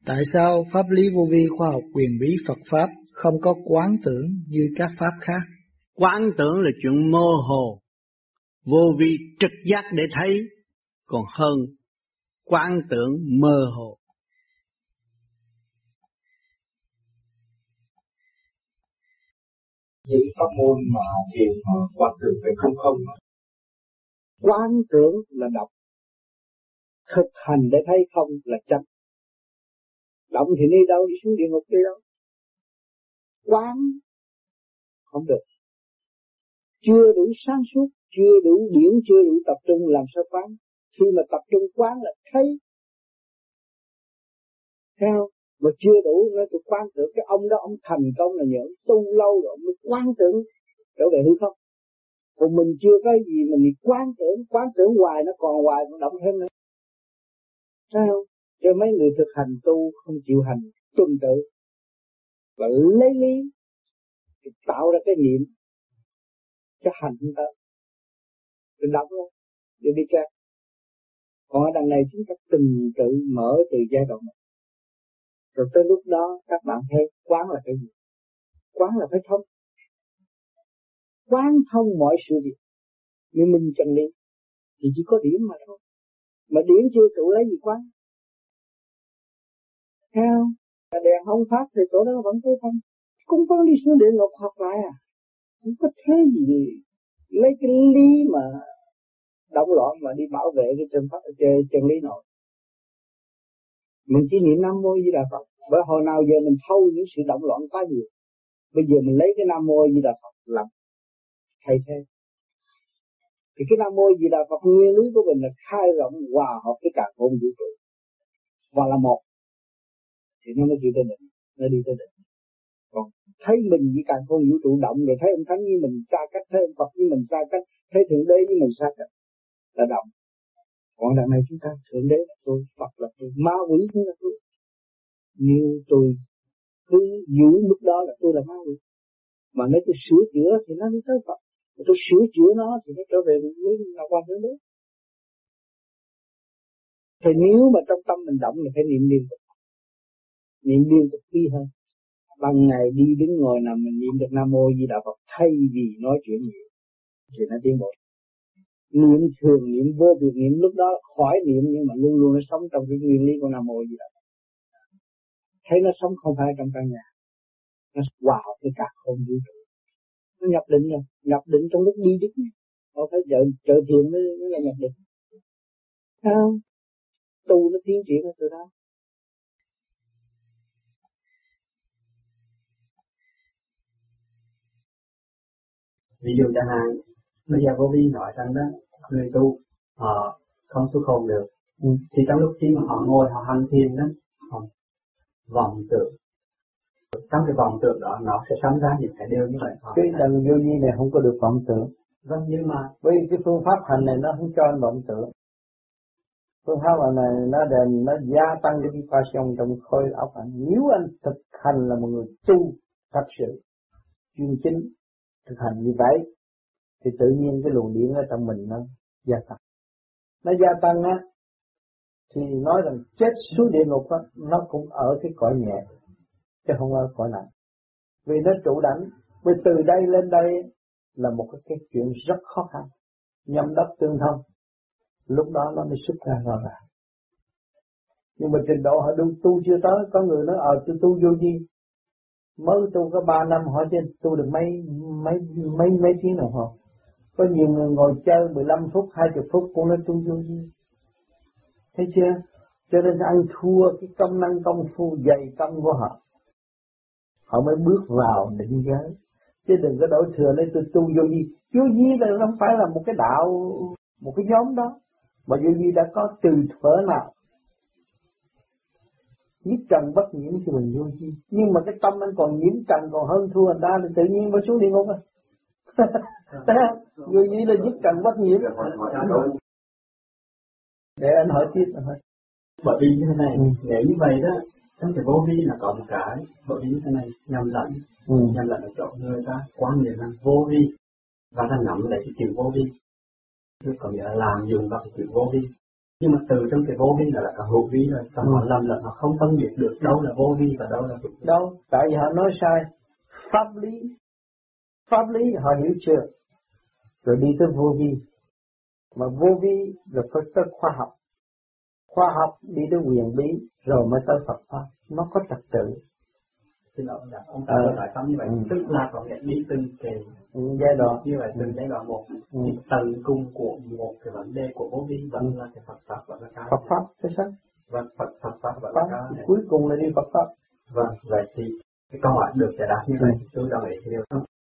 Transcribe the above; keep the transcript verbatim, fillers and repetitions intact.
Tại sao pháp lý vô vi khoa học quyền bí Phật Pháp không có quán tưởng như các Pháp khác? Quán tưởng là chuyện mơ hồ, vô vi trực giác để thấy, còn hơn quán tưởng mơ hồ. Những pháp môn mà thiền mà quán tưởng phải không không. Quán tưởng là đọc, thực hành để thấy không là chấp. Động thì đi đâu, đi xuống địa ngục đi đâu. Quán không được, chưa đủ sáng suốt, chưa đủ điển, chưa đủ tập trung làm sao quán. Khi mà tập trung quán là thấy. Theo mà chưa đủ nữa tôi quán tưởng cái ông đó ông thành công là nhờ tu lâu rồi ông mới quán tưởng trở về hư không. Còn mình chưa có gì mình đi quán tưởng, quán tưởng hoài nó còn hoài còn động thêm nữa. Sao? Cho mấy người thực hành tu không chịu hành tuần tự và lấy lý tạo ra cái niệm cho hành chúng ta đừng đọc luôn để đi ra. Còn ở đằng này chúng ta từng tự mở từ giai đoạn này rồi tới lúc đó các bạn thấy quán là cái gì? Quán là phải thông, quán thông mọi sự việc. Nhưng mình chân lý thì chỉ có điểm mà thôi, mà điểm chưa trụ lấy gì quán. Theo đèn không phát thì chỗ đó vẫn thấy thông. Cũng vẫn đi xuống địa ngục học lại à, không có thế gì lấy cái lý mà động loạn mà đi bảo vệ cái chân pháp chân lý nổi. Mình chỉ niệm Nam Mô Di Đà Phật, bởi hồi nào giờ mình thâu những sự động loạn quá nhiều. Bây giờ mình lấy cái Nam Mô Di Đà Phật làm thay thế. Thì cái Nam Mô Di Đà Phật nguyên lý của mình là khai rộng hòa hợp với cả không vũ trụ và là một, thì nó mới chịu tới định, nó đi tới định. Còn thấy mình với cả không vũ trụ động rồi thấy ông Thánh như mình xa cách, thấy ông Phật như mình xa cách, thấy Thượng Đế như mình xa cách là động. Còn đằng này chúng ta Thượng Đế là tôi, Phật là tôi, ma quỷ cũng là tôi. Nếu tôi cứ giữ mức đó là tôi là ma quỷ. Mà nếu tôi sửa chữa thì nó đi tới Phật. Mà tôi sửa chữa nó thì nó trở về với là quan Thượng Đế. Thì nếu mà trong tâm mình động thì phải niệm liên tục. Niệm liên tục đi hơn. Ban ngày đi đứng ngồi nằm mình niệm được Nam Mô Di Đà Phật thay vì nói chuyện nhiều thì nó tiến bộ. Niệm thường, niệm vô việc, niệm lúc đó khỏi niệm nhưng mà luôn luôn nó sống trong cái nguyên lý của Nam Mô Di Đà Phật. Thấy nó sống không phải trong căn nhà, nó hòa hợp với cả không vũ trụ. Nó nhập định rồi, nhập định trong lúc đi đứng, không phải chờ chờ thiền mới mới nhập định. Sao? Tu nó tiến triển ở từ đó. Ví dụ chẳng hạn bây giờ vô vi nói rằng đó người tu họ không xuất hồn được, ừ. Thì trong lúc khi mà họ ngồi họ hành thiền đó họ vọng tưởng, trong cái vọng tưởng đó nó sẽ sinh ra những cái điều như vậy. Cái đằng vô vi này không có được vọng tưởng. Vâng, nhưng mà với cái phương pháp hành này nó không cho anh vọng tưởng. Phương pháp hành này nó để nó gia tăng cái vibration trong khối óc anh. Nếu anh thực hành là một người tu thật sự chuyên chính thực hành như vậy thì tự nhiên cái luồng điển ở trong mình nó gia tăng. Nó gia tăng á thì nói rằng chết xuống địa ngục á nó cũng ở cái cõi nhẹ chứ không ở cõi nặng. Vì nó trụ đảnh, vì từ đây lên đây là một cái, cái chuyện rất khó khăn, nhâm đốc tương thông. Lúc đó nó mới xuất ra rõ ràng. Nhưng mà trình độ họ tu, tu chưa tới, có người nói ờ tôi tu vô vi, mới tu có ba năm họ trên tu được mấy mấy mấy mấy tiếng đồng hồ. Có nhiều người ngồi chơi mười lăm phút, hai mươi phút cũng nói tu vô vi. Thấy chưa? Cho nên ăn thua cái công năng công phu dày công của họ. Họ mới bước vào định giới. Chứ đừng có đổi thừa lấy tôi tu vô vi. Vô vi là không phải là một cái đạo, một cái nhóm đó. Mà vô vi đã có từ thuở nào. Nhiếp trần bất nhiễm thì mình vô vi. Nhưng mà cái tâm anh còn nhiễm trần còn hơn thua người ta thì tự nhiên mới xuống địa ngục rồi. Vô vi là nhiếp trần bất nhiễm. Để anh hỏi tiếp anh hỏi. Bởi vì như thế này, ừ. Nếu như vậy đó, trong cái vô vi là có một cái, bởi vì như thế này, nhầm lẫn, ừ. nhầm lẫn ở chỗ người ta quan niệm là vô vi, và ta nắm lấy cái chữ vô vi, chứ có nghĩa là làm dùng vào cái chữ vô vi. Nhưng mà từ trong cái vô vi là là cả hữu vi rồi, và ừ. họ lầm lẫn, họ không phân biệt được đâu là vô vi và đâu là hữu vi. Đâu, tại vì họ nói sai. Pháp lý, pháp lý họ hiểu chưa? Rồi đi tới vô vi. Mà vô vi rồi phải tới khoa học. Khoa học đi tới quyền bí, rồi mới tới Phật Pháp. Nó có trật tự. Xin lỗi là ông ta nói lại xong như vậy, ừ. tức là có nghĩa đi từng cái ừ, giai đoạn như vậy, từng giai đoạn một, ừ. tận cùng của một cái vấn đề của vô vi vẫn là cái Phật Pháp vẫn là cao. Phật Pháp, cái sắc. Và Phật Phật Pháp vẫn là cao. Cuối cùng là đi Phật Pháp. Vâng, vậy thì cái câu hỏi được giải đáp như vậy, tôi đồng ý cái điều đó.